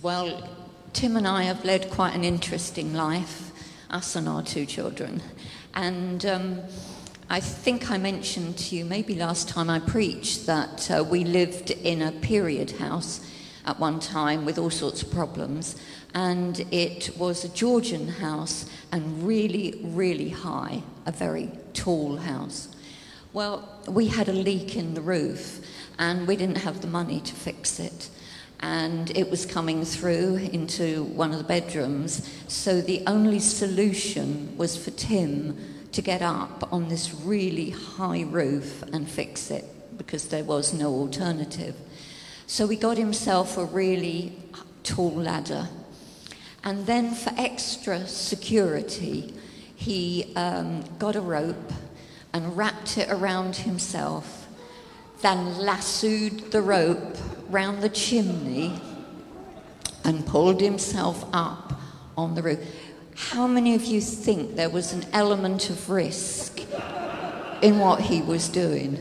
Well, Tim and I have led quite an interesting life, us and our 2 children. And I think I mentioned to you, maybe last time I preached, that we lived in a period house at one time with all sorts of problems. And it was a Georgian house and really, really high, a very tall house. Well, we had a leak in the roof and we didn't have the money to fix it. And it was coming through into one of the bedrooms. So the only solution was for Tim to get up on this really high roof and fix it, because there was no alternative. So he got himself a really tall ladder. And then for extra security, he got a rope and wrapped it around himself, then lassoed the rope round the chimney and pulled himself up on the roof. How many of you think there was an element of risk in what he was doing?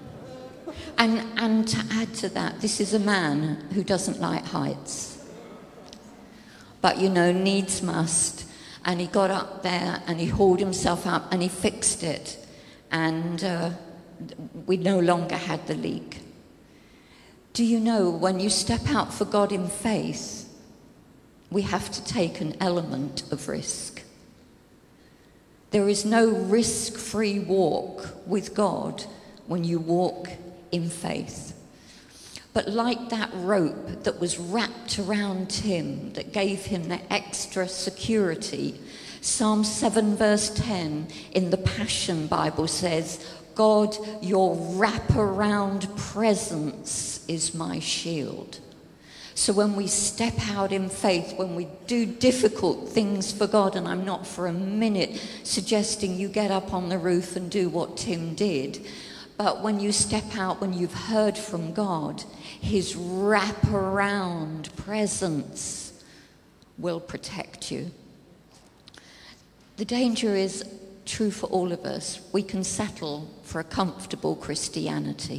And to add to that, this is a man who doesn't like heights. But, needs must. And he got up there and he hauled himself up and he fixed it. And we no longer had the leak. Do you know, when you step out for God in faith, we have to take an element of risk. There is no risk-free walk with God when you walk in faith. But like that rope that was wrapped around Tim, that gave him the extra security, Psalm 7 verse 10 in the Passion Bible says, God, your wraparound presence is my shield. So when we step out in faith, when we do difficult things for God, and I'm not for a minute suggesting you get up on the roof and do what Tim did, but when you step out, when you've heard from God, his wraparound presence will protect you. The danger is true for all of us. We can settle for a comfortable Christianity.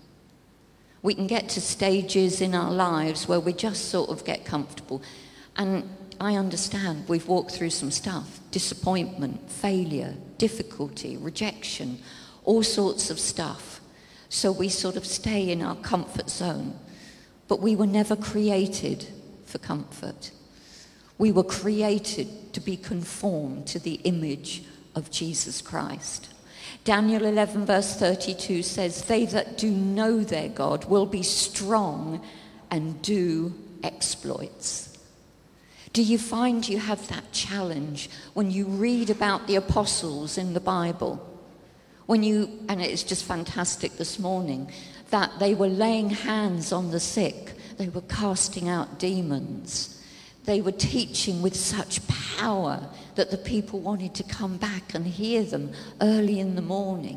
We can get to stages in our lives where we just sort of get comfortable. And I understand we've walked through some stuff: disappointment, failure, difficulty, rejection, all sorts of stuff. So we sort of stay in our comfort zone. But we were never created for comfort. We were created to be conformed to the image of Jesus Christ. Daniel 11 verse 32 says, they that do know their God will be strong and do exploits. Do you find you have that challenge when you read about the apostles in the Bible? And it's just fantastic this morning, that they were laying hands on the sick, they were casting out demons. They were teaching with such power that the people wanted to come back and hear them early in the morning.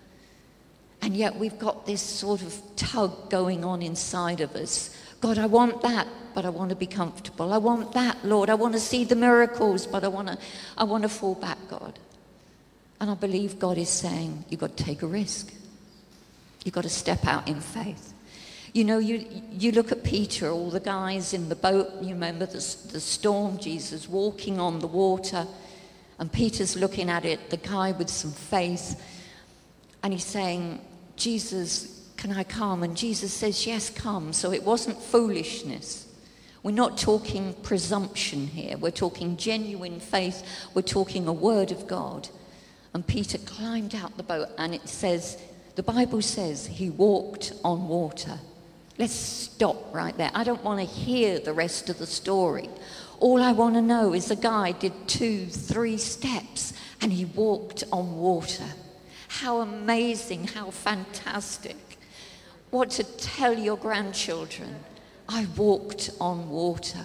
And yet we've got this sort of tug going on inside of us. God, I want that, but I want to be comfortable. I want that, Lord. I want to see the miracles, but I want to fall back, God. And I believe God is saying, you've got to take a risk. You've got to step out in faith. You look at Peter, all the guys in the boat, you remember the storm, Jesus walking on the water, and Peter's looking at it, the guy with some faith, and he's saying, Jesus, can I come? And Jesus says, yes, come. So it wasn't foolishness. We're not talking presumption here. We're talking genuine faith. We're talking a word of God. And Peter climbed out the boat, and it says, the Bible says he walked on water. Let's stop right there. I don't want to hear the rest of the story. All I want to know is a guy did 2-3 steps and he walked on water. How amazing, how fantastic. What to tell your grandchildren. I walked on water.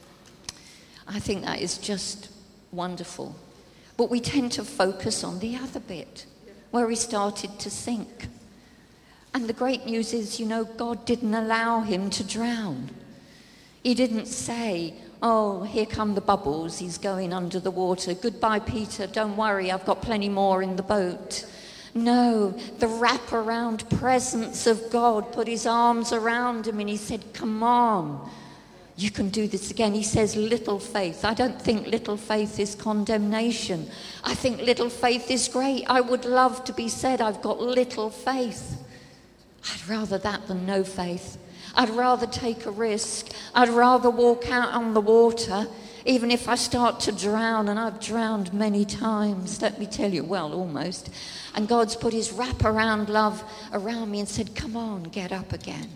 I think that is just wonderful. But we tend to focus on the other bit, where he started to sink. And the great news is, God didn't allow him to drown. He didn't say, oh, here come the bubbles, he's going under the water. Goodbye, Peter, don't worry, I've got plenty more in the boat. No, the wraparound presence of God put his arms around him and he said, come on, You can do this again. He says little faith. I don't think little faith is condemnation. I think little faith is great. I would love to be said I've got little faith. I'd rather that than no faith. I'd rather take a risk. I'd rather walk out on the water, even if I start to drown, and I've drowned many times, let me tell you, well, almost. And God's put his wraparound love around me and said, come on, get up again.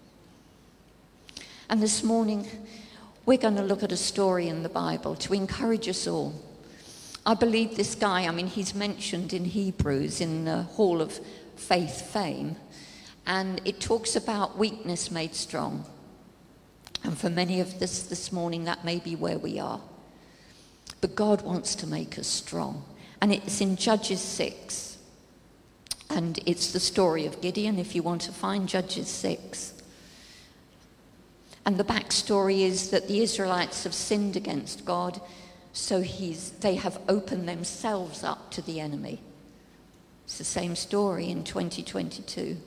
And this morning, we're going to look at a story in the Bible to encourage us all. I believe this guy, he's mentioned in Hebrews in the Hall of Faith fame, and it talks about weakness made strong. And for many of us this morning, that may be where we are. But God wants to make us strong. And it's in Judges 6. And it's the story of Gideon, if you want to find Judges 6. And the backstory is that the Israelites have sinned against God, so they have opened themselves up to the enemy. It's the same story in 2022.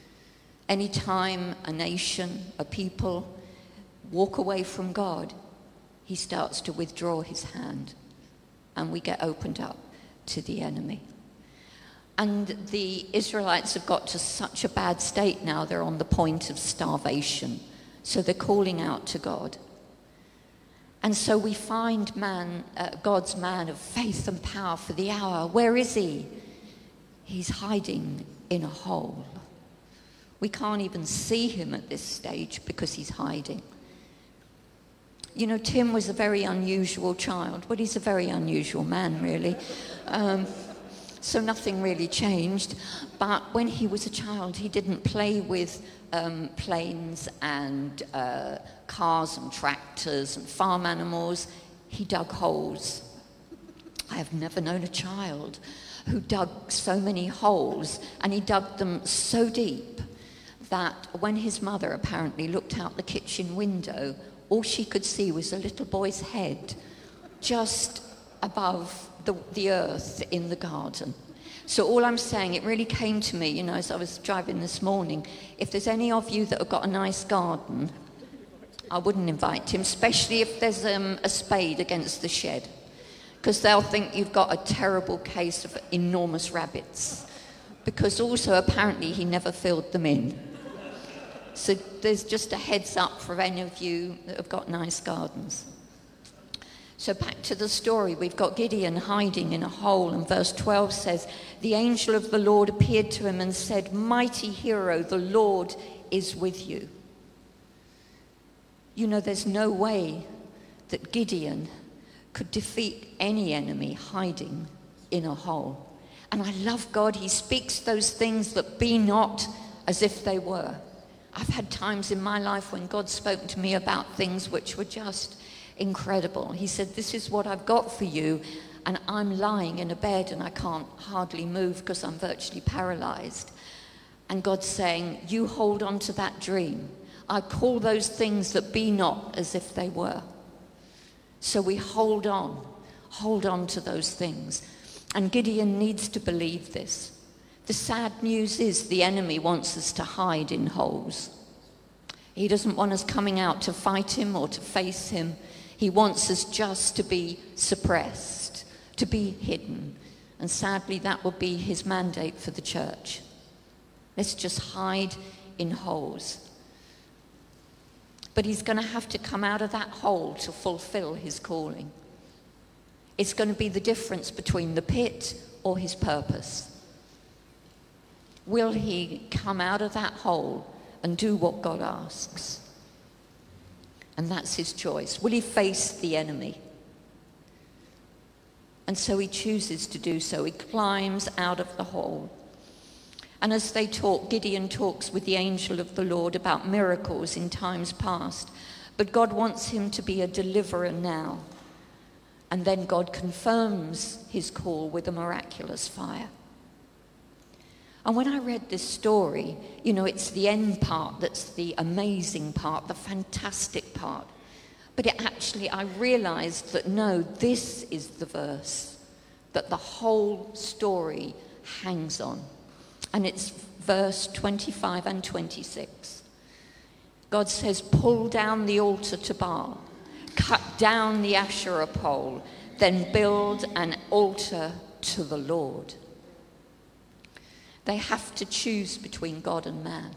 Anytime a nation, a people, walk away from God, he starts to withdraw his hand, and we get opened up to the enemy. And the Israelites have got to such a bad state now, they're on the point of starvation. So they're calling out to God. And so we find God's man of faith and power for the hour. Where is he? He's hiding in a hole. We can't even see him at this stage because he's hiding. You know, Tim was a very unusual child. Well, he's a very unusual man, really. So nothing really changed. But when he was a child, he didn't play with planes and cars and tractors and farm animals. He dug holes. I have never known a child who dug so many holes, and he dug them so deep that when his mother apparently looked out the kitchen window, all she could see was a little boy's head just above the earth in the garden. So all I'm saying, it really came to me, as I was driving this morning, if there's any of you that have got a nice garden, I wouldn't invite him, especially if there's a spade against the shed, because they'll think you've got a terrible case of enormous rabbits, because also apparently he never filled them in. So there's just a heads up for any of you that have got nice gardens. So back to the story, we've got Gideon hiding in a hole, and verse 12 says, the angel of the Lord appeared to him and said, mighty hero, the Lord is with you. You know, there's no way that Gideon could defeat any enemy hiding in a hole. And I love God, he speaks those things that be not as if they were. I've had times in my life when God spoke to me about things which were just incredible. He said, this is what I've got for you, and I'm lying in a bed and I can't hardly move because I'm virtually paralyzed. And God's saying, you hold on to that dream. I call those things that be not as if they were. So we hold on to those things. And Gideon needs to believe this. The sad news is the enemy wants us to hide in holes. He doesn't want us coming out to fight him or to face him. He wants us just to be suppressed, to be hidden. And sadly, that will be his mandate for the church. Let's just hide in holes. But he's going to have to come out of that hole to fulfill his calling. It's going to be the difference between the pit or his purpose. Will he come out of that hole and do what God asks? And that's his choice. Will he face the enemy? And so he chooses to do so. He climbs out of the hole. And as they talk, Gideon talks with the angel of the Lord about miracles in times past. But God wants him to be a deliverer now. And then God confirms his call with a miraculous fire. And when I read this story, it's the end part that's the amazing part, the fantastic part. But I realized that no, this is the verse that the whole story hangs on. And it's verse 25 and 26. God says, pull down the altar to Baal, cut down the Asherah pole, then build an altar to the Lord. They have to choose between God and man.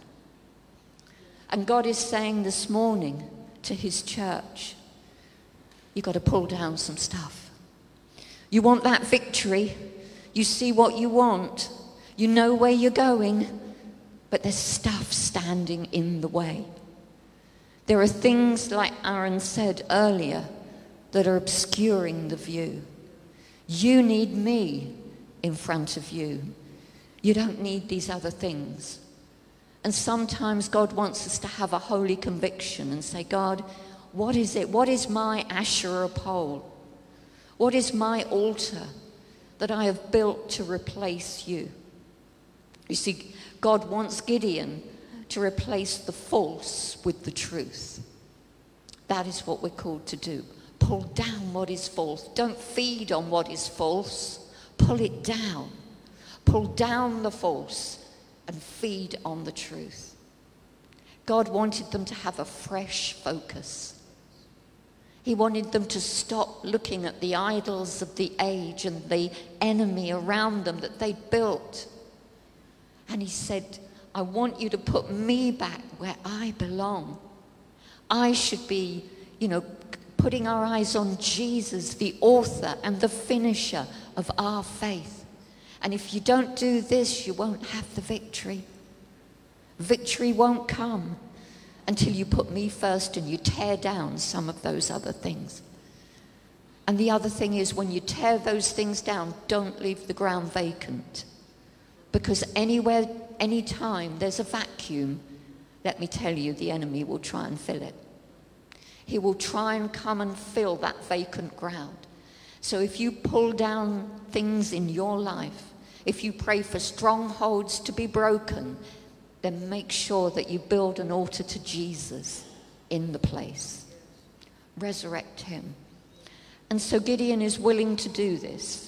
And God is saying this morning to his church, you've got to pull down some stuff. You want that victory. You see what you want. You know where you're going. But there's stuff standing in the way. There are things, like Aaron said earlier, that are obscuring the view. You need me in front of you. You don't need these other things. And sometimes God wants us to have a holy conviction and say, God, what is it? What is my Asherah pole? What is my altar that I have built to replace you? You see, God wants Gideon to replace the false with the truth. That is what we're called to do. Pull down what is false. Don't feed on what is false. Pull it down. Pull down the false and feed on the truth. God wanted them to have a fresh focus. He wanted them to stop looking at the idols of the age and the enemy around them that they built. And he said, I want you to put me back where I belong. I should be, putting our eyes on Jesus, the author and the finisher of our faith. And if you don't do this, you won't have the victory. Victory won't come until you put me first and you tear down some of those other things. And the other thing is, when you tear those things down, don't leave the ground vacant. Because anywhere, anytime there's a vacuum, let me tell you, the enemy will try and fill it. He will try and come and fill that vacant ground. So if you pull down things in your life, if you pray for strongholds to be broken, then make sure that you build an altar to Jesus in the place. Resurrect him. And so Gideon is willing to do this.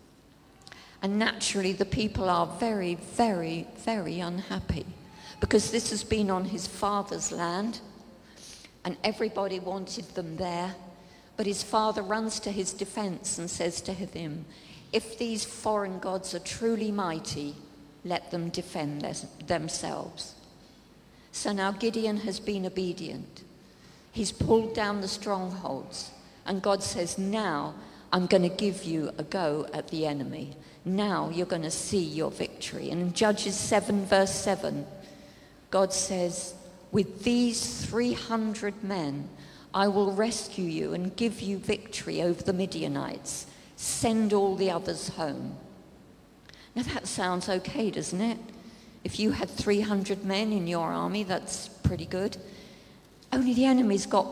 And naturally, the people are very, very, very unhappy, because this has been on his father's land and everybody wanted them there. But his father runs to his defense and says to him, if these foreign gods are truly mighty, let them defend themselves. So now Gideon has been obedient. He's pulled down the strongholds. And God says, now I'm going to give you a go at the enemy. Now you're going to see your victory. And in Judges 7 verse 7, God says, with these 300 men, I will rescue you and give you victory over the Midianites. Send all the others home. Now that sounds okay, doesn't it? If you had 300 men in your army, that's pretty good. Only the enemy's got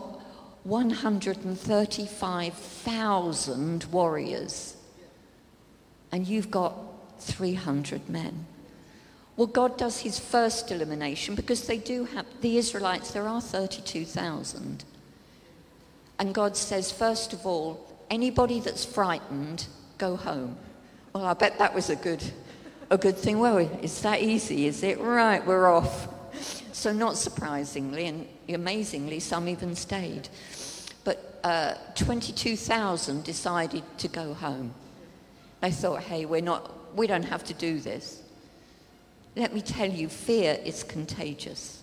135,000 warriors. And you've got 300 men. Well, God does his first elimination, because they do have, the Israelites, there are 32,000. And God says, first of all, anybody that's frightened, go home. Well, I bet that was a good thing. Well, it's that easy, is it? Right, we're off. So not surprisingly and amazingly, some even stayed. But 22,000 decided to go home. They thought, hey, we don't have to do this. Let me tell you, fear is contagious.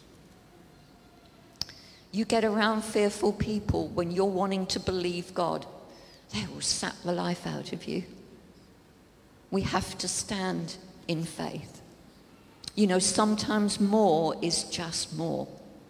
You get around fearful people when you're wanting to believe God, they will sap the life out of you. We have to stand in faith. Sometimes more is just more.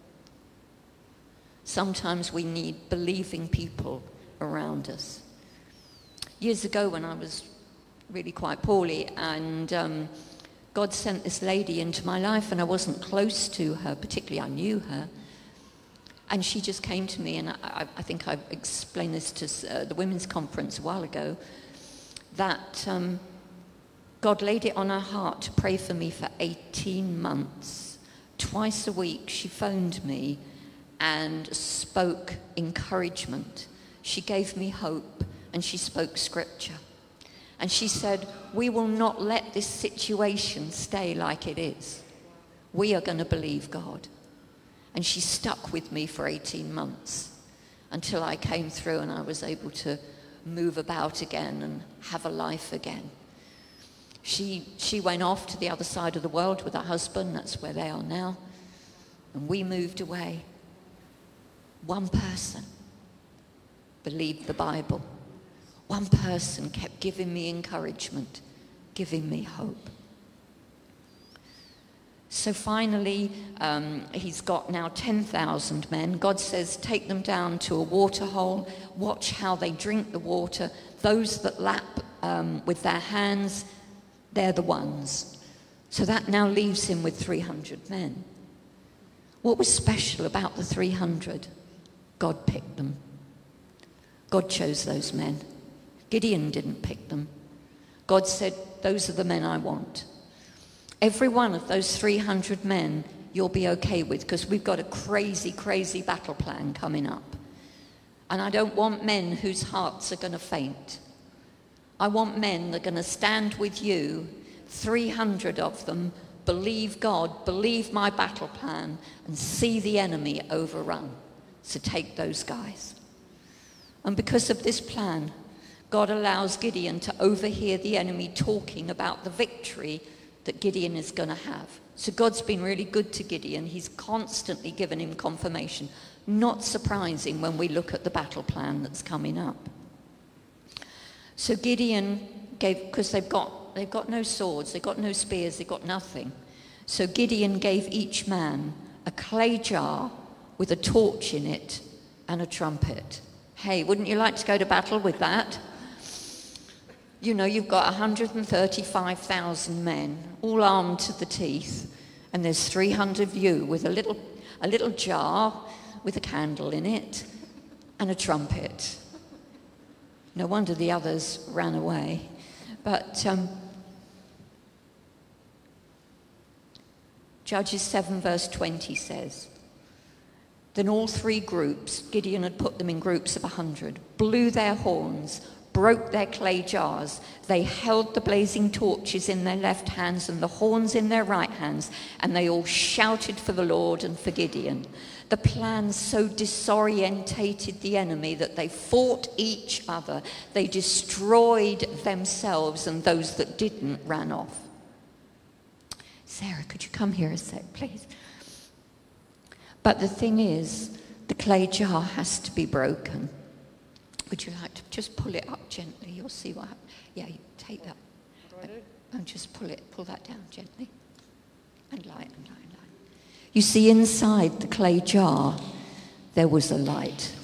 Sometimes we need believing people around us. Years ago, when I was really quite poorly, and God sent this lady into my life, and I wasn't close to her, particularly I knew her. And she just came to me, and I think I explained this to the women's conference a while ago, that God laid it on her heart to pray for me for 18 months. Twice a week she phoned me and spoke encouragement. She gave me hope, and she spoke scripture. And she said, we will not let this situation stay like it is. We are going to believe God. And she stuck with me for 18 months until I came through and I was able to move about again and have a life again. She went off to the other side of the world with her husband. That's where they are now. And we moved away. One person believed the Bible. One person kept giving me encouragement, giving me hope. So finally, he's got now 10,000 men. God says, take them down to a water hole. Watch how they drink the water. Those that lap with their hands, they're the ones. So that now leaves him with 300 men. What was special about the 300? God picked them. God chose those men. Gideon didn't pick them. God said, those are the men I want. Every one of those 300 men you'll be okay with, because we've got a crazy, crazy battle plan coming up. And I don't want men whose hearts are going to faint. I want men that are going to stand with you, 300 of them, believe God, believe my battle plan, and see the enemy overrun. So take those guys. And because of this plan, God allows Gideon to overhear the enemy talking about the victory that Gideon is going to have. So God's been really good to Gideon. He's constantly given him confirmation. Not surprising when we look at the battle plan that's coming up. So Gideon gave, because they've got no swords, they've got no spears, they've got nothing. So Gideon gave each man a clay jar with a torch in it and a trumpet. Hey, wouldn't you like to go to battle with that? You know, you've got 135,000 men, all armed to the teeth, and there's 300 of you with a little jar with a candle in it and a trumpet. No wonder the others ran away. But Judges 7 verse 20 says, then all three groups, Gideon had put them in groups of 100, blew their horns, broke their clay jars. They held the blazing torches in their left hands and the horns in their right hands, and they all shouted for the Lord and for Gideon. The plan so disorientated the enemy that they fought each other. They destroyed themselves, and those that didn't ran off. Sarah, could you come here a sec, please? But the thing is, the clay jar has to be broken. Would you like to just pull it up gently? You'll see what happens. Yeah, you take that. And just pull that down gently. And light. You see, inside the clay jar, there was a light.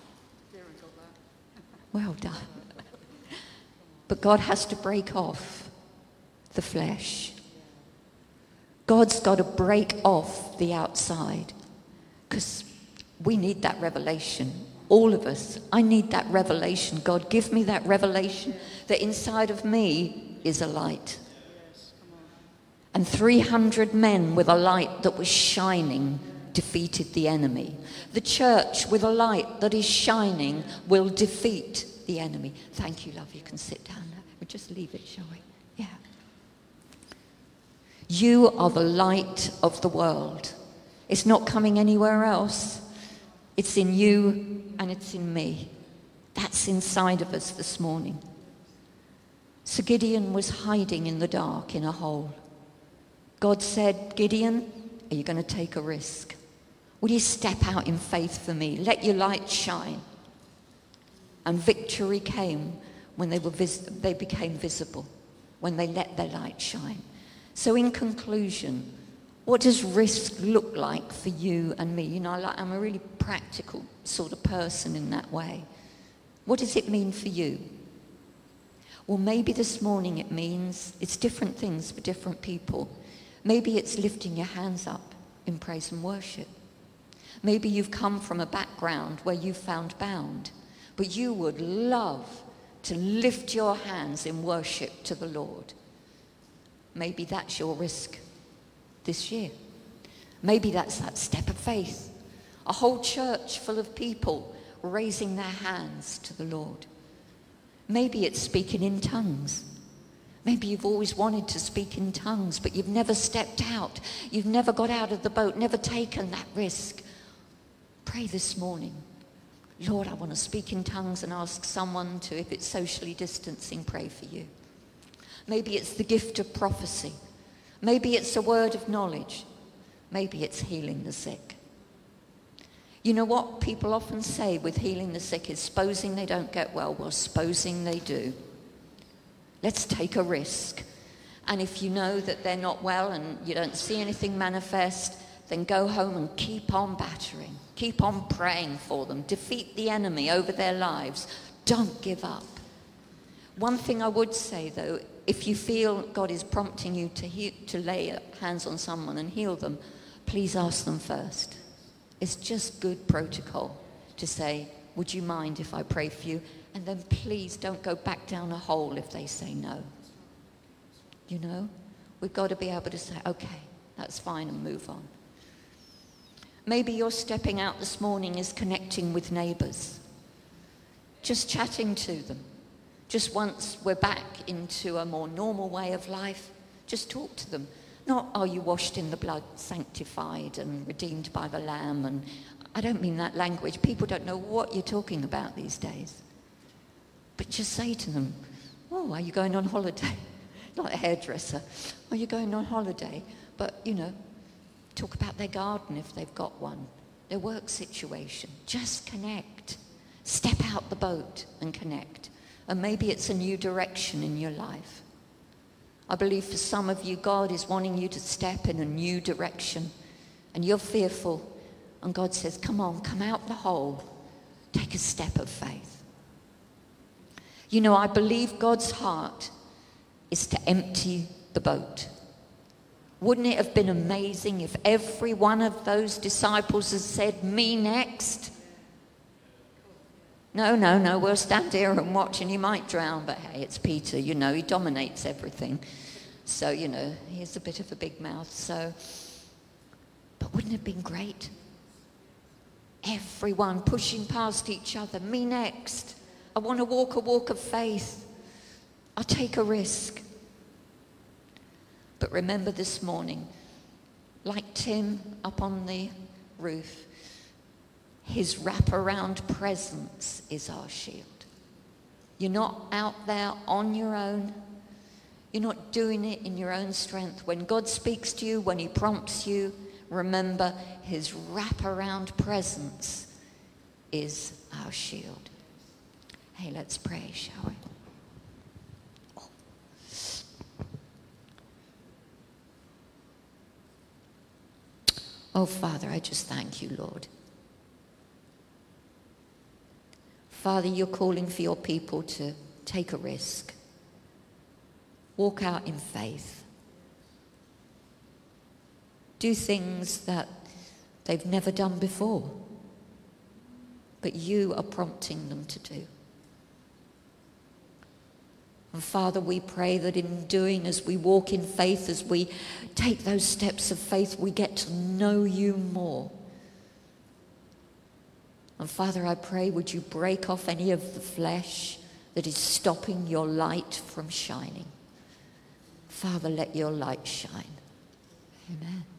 Well done. But God has to break off the flesh. God's got to break off the outside. Because we need that revelation. All of us. I need that revelation. God, give me that revelation that inside of me is a light. And 300 men with a light that was shining defeated the enemy. The church with a light that is shining will defeat the enemy. Thank you, love. You can sit down now. We'll just leave it, shall we? Yeah. You are the light of the world. It's not coming anywhere else. It's in you and it's in me. That's inside of us this morning. So Gideon was hiding in the dark in a hole. God said, Gideon, are you going to take a risk? Will you step out in faith for me? Let your light shine. And victory came when they became visible, when they let their light shine. So in conclusion, what does risk look like for you and me? You know, I'm a really practical sort of person in that way. What does it mean for you? Well, maybe this morning it means it's different things for different people. Maybe it's lifting your hands up in praise and worship. Maybe you've come from a background where you found bound, but you would love to lift your hands in worship to the Lord. Maybe that's your risk this year. Maybe that's that step of faith. A whole church full of people raising their hands to the Lord. Maybe it's speaking in tongues. Maybe you've always wanted to speak in tongues, but you've never stepped out. You've never got out of the boat, never taken that risk. Pray this morning. Lord, I want to speak in tongues, and ask someone to, if it's socially distancing, pray for you. Maybe it's the gift of prophecy. Maybe it's a word of knowledge. Maybe it's healing the sick. You know what people often say with healing the sick is, supposing they don't get well. Well, supposing they do. Let's take a risk. And if you know that they're not well and you don't see anything manifest, then go home and keep on battering. Keep on praying for them. Defeat the enemy over their lives. Don't give up. One thing I would say, though, if you feel God is prompting you to lay hands on someone and heal them, please ask them first. It's just good protocol to say, would you mind if I pray for you? And then please don't go back down a hole if they say no. You know, we've got to be able to say, okay, that's fine, and move on. Maybe your stepping out this morning is connecting with neighbours. Just chatting to them. Just once we're back into a more normal way of life, just talk to them. Not, are you washed in the blood, sanctified and redeemed by the Lamb? And I don't mean that language. People don't know what you're talking about these days. But just say to them, oh, are you going on holiday? Not a hairdresser. Are you going on holiday? But, you know, talk about their garden if they've got one, their work situation. Just connect. Step out the boat and connect. And maybe it's a new direction in your life. I believe for some of you, God is wanting you to step in a new direction. And you're fearful. And God says, come on, come out the hole. Take a step of faith. You know, I believe God's heart is to empty the boat. Wouldn't it have been amazing if every one of those disciples had said, me next? No, we'll stand here and watch, and he might drown, but hey, it's Peter, you know, he dominates everything. So, you know, he has a bit of a big mouth, so. But wouldn't it have been great? Everyone pushing past each other, me next. I want to walk a walk of faith. I'll take a risk. But remember this morning, like Tim up on the roof, his wraparound presence is our shield. You're not out there on your own. You're not doing it in your own strength. When God speaks to you, when he prompts you, remember his wraparound presence is our shield. Hey, let's pray, shall we? Oh, Father, I just thank you, Lord. Father, you're calling for your people to take a risk. Walk out in faith. Do things that they've never done before, but you are prompting them to do. And Father, we pray that in doing, as we walk in faith, as we take those steps of faith, we get to know you more. And Father, I pray, would you break off any of the flesh that is stopping your light from shining? Father, let your light shine. Amen.